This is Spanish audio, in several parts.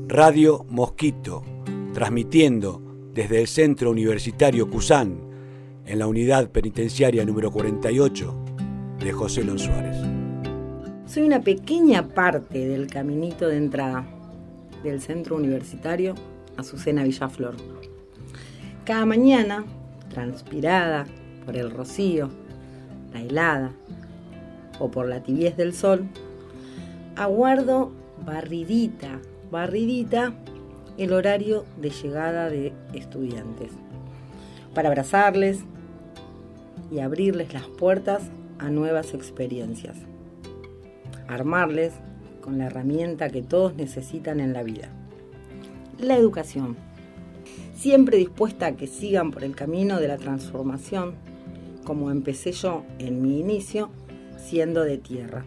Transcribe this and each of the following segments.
Radio Mosquito, transmitiendo desde el Centro Universitario Cusán, en la unidad penitenciaria número 48 de José Lon Suárez. Soy una pequeña parte del caminito de entrada del Centro Universitario Azucena Villaflor. Cada mañana, transpirada por el rocío, la helada o por la tibieza del sol, aguardo barridita el horario de llegada de estudiantes para abrazarles y abrirles las puertas a nuevas experiencias, armarles con la herramienta que todos necesitan en la vida, la educación, siempre dispuesta a que sigan por el camino de la transformación, como empecé yo en mi inicio, siendo de tierra.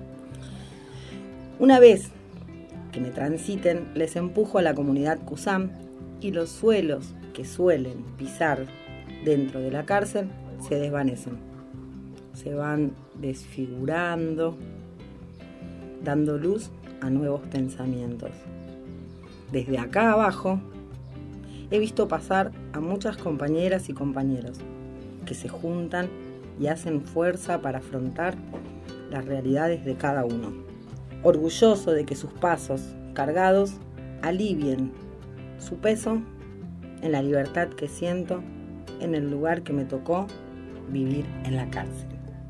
Una vez que me transiten, les empujo a la comunidad Cusán y los suelos que suelen pisar dentro de la cárcel se desvanecen. Se van desfigurando, dando luz a nuevos pensamientos. Desde acá abajo he visto pasar a muchas compañeras y compañeros que se juntan y hacen fuerza para afrontar las realidades de cada uno. Orgulloso de que sus pasos cargados alivien su peso en la libertad que siento en el lugar que me tocó vivir en la cárcel.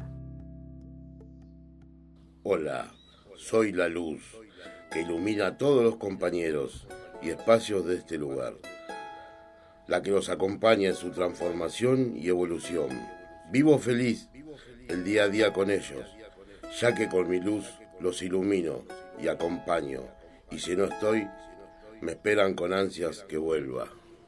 Hola, soy la luz que ilumina a todos los compañeros y espacios de este lugar, la que los acompaña en su transformación y evolución. Vivo feliz el día a día con ellos, ya que con mi luz los ilumino y acompaño, y si no estoy, me esperan con ansias que vuelva.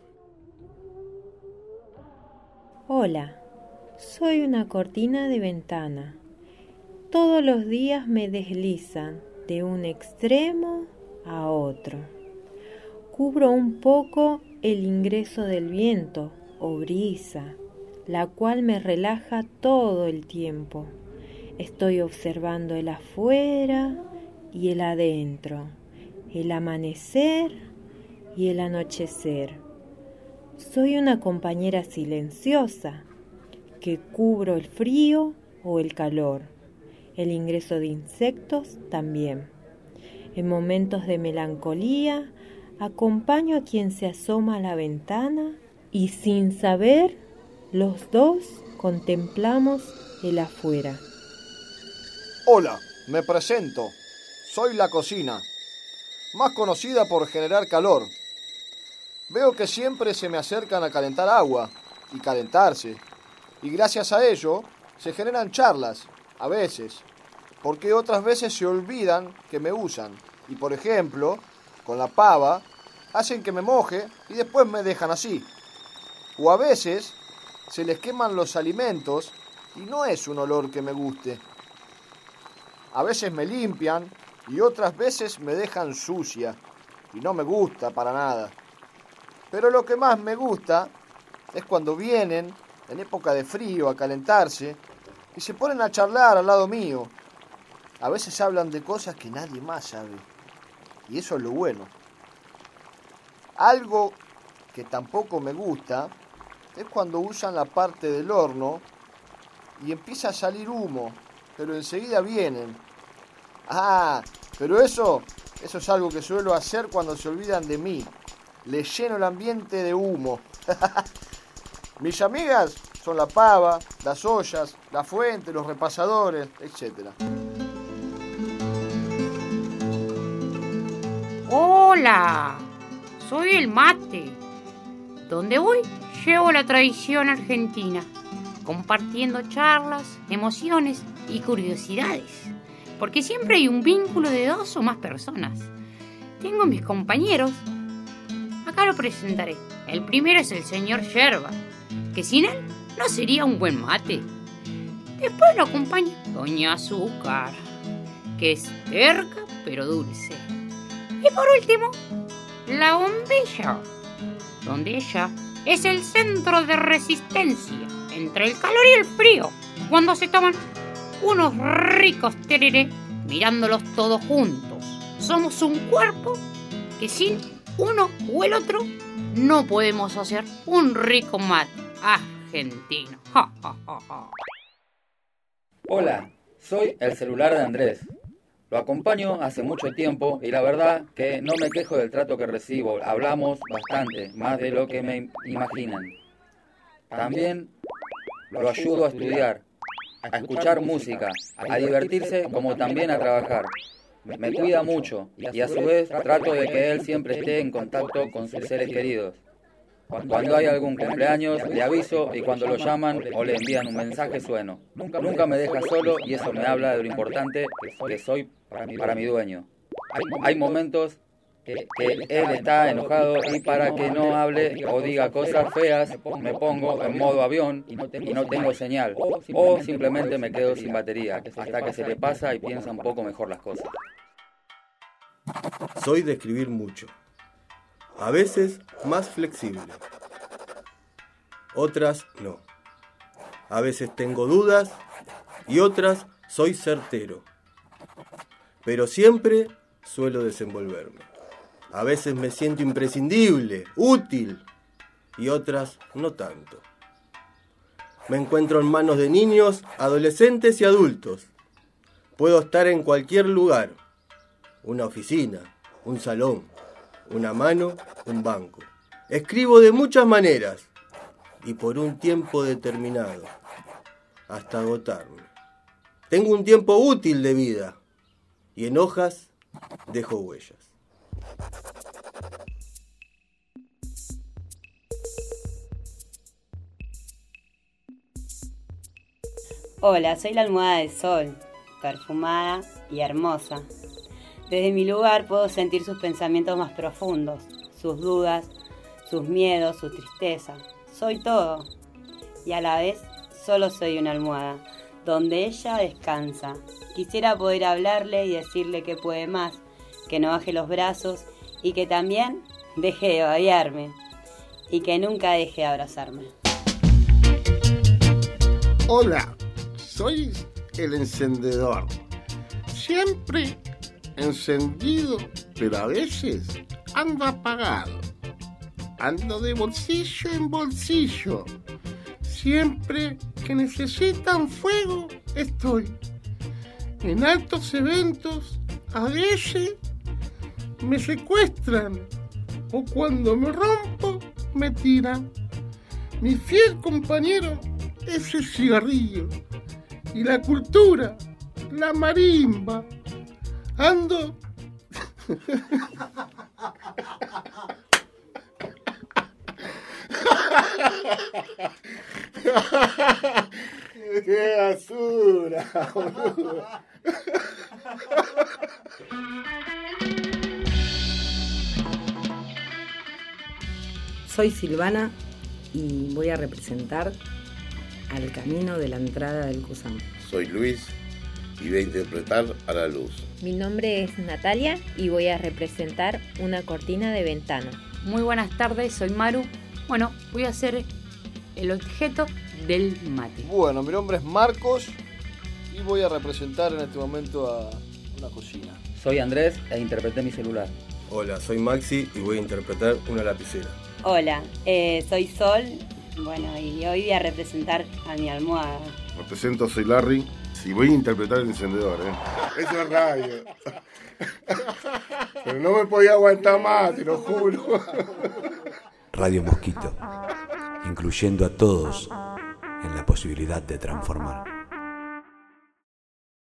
Hola, soy una cortina de ventana. Todos los días me deslizan de un extremo a otro. Cubro un poco el ingreso del viento o brisa, la cual me relaja todo el tiempo. Estoy observando el afuera y el adentro, el amanecer y el anochecer. Soy una compañera silenciosa que cubro el frío o el calor, el ingreso de insectos también. En momentos de melancolía, acompaño a quien se asoma a la ventana y sin saber, los dos contemplamos el afuera. Hola, me presento. Soy la cocina, más conocida por generar calor. Veo que siempre se me acercan a calentar agua y calentarse, y gracias a ello se generan charlas, a veces, porque otras veces se olvidan que me usan, y por ejemplo, con la pava, hacen que me moje y después me dejan así. O a veces se les queman los alimentos y no es un olor que me guste. A veces me limpian y otras veces me dejan sucia y no me gusta para nada. Pero lo que más me gusta es cuando vienen en época de frío a calentarse y se ponen a charlar al lado mío. A veces hablan de cosas que nadie más sabe y eso es lo bueno. Algo que tampoco me gusta es cuando usan la parte del horno y empieza a salir humo, pero enseguida vienen. Pero eso es algo que suelo hacer cuando se olvidan de mí. Les lleno el ambiente de humo. Mis amigas son la pava, las ollas, la fuente, los repasadores, etc. Hola, soy el mate. Donde voy, llevo la tradición argentina, compartiendo charlas, emociones y curiosidades, porque siempre hay un vínculo de 2 o más personas. Tengo mis compañeros. Acá lo presentaré. El primero es el señor Yerba, que sin él no sería un buen mate. Después lo acompaña Doña Azúcar, que es terca pero dulce. Y por último, la bombilla, donde ella es el centro de resistencia entre el calor y el frío, cuando se toman unos ricos tereré mirándolos todos juntos. Somos un cuerpo que sin uno o el otro no podemos hacer un rico mate argentino. Hola, soy el celular de Andrés. Lo acompaño hace mucho tiempo y la verdad que no me quejo del trato que recibo. Hablamos bastante, más de lo que me imaginan. También lo ayudo a estudiar, a escuchar música, a divertirse como también a trabajar. Me cuida mucho y a su vez trato de que él siempre esté en contacto con sus seres queridos. Cuando hay algún cumpleaños le aviso y cuando lo llaman o le envían un mensaje sueno. Nunca me deja solo y eso me habla de lo importante que soy para mi dueño. Hay momentos que él está enojado y para que no hable o diga cosas feas me pongo en modo avión y no tengo señal o simplemente me quedo sin batería hasta que se le pasa y piensa un poco mejor las cosas. Soy de escribir mucho, a veces más flexible, otras no. A veces tengo dudas y otras soy certero, pero siempre suelo desenvolverme. A veces me siento imprescindible, útil, y otras no tanto. Me encuentro en manos de niños, adolescentes y adultos. Puedo estar en cualquier lugar, una oficina, un salón, una mano, un banco. Escribo de muchas maneras y por un tiempo determinado, hasta agotarme. Tengo un tiempo útil de vida y en hojas dejo huellas. Hola, soy la almohada de sol, perfumada y hermosa. Desde mi lugar puedo sentir sus pensamientos más profundos, sus dudas, sus miedos, su tristeza. Soy todo y a la vez solo soy una almohada, donde ella descansa. Quisiera poder hablarle y decirle que puede más, que no baje los brazos y que también deje de babearme y que nunca deje de abrazarme. Hola, soy el encendedor. Siempre encendido, pero a veces ando apagado. Ando de bolsillo en bolsillo. Siempre que necesitan fuego, estoy. En altos eventos, a veces me secuestran. O cuando me rompo, me tiran. Mi fiel compañero es el cigarrillo. Y la cultura, la marimba. Ando. ¡Qué basura! Soy Silvana y voy a representar al camino de la entrada del Cusán. Soy Luis y voy a interpretar a la luz. Mi nombre es Natalia y voy a representar una cortina de ventana. Muy buenas tardes, soy Maru. Bueno, voy a ser el objeto del mate. Bueno, mi nombre es Marcos y voy a representar en este momento a una cocina. Soy Andrés e interpreté mi celular. Hola, soy Maxi y voy a interpretar una lapicera. Hola, soy Sol, bueno, y hoy voy a representar a mi almohada. Represento, soy Larry y voy a interpretar el encendedor. Eso es radio. Pero no me podía aguantar más, te lo juro. Radio Mosquito, incluyendo a todos en la posibilidad de transformar.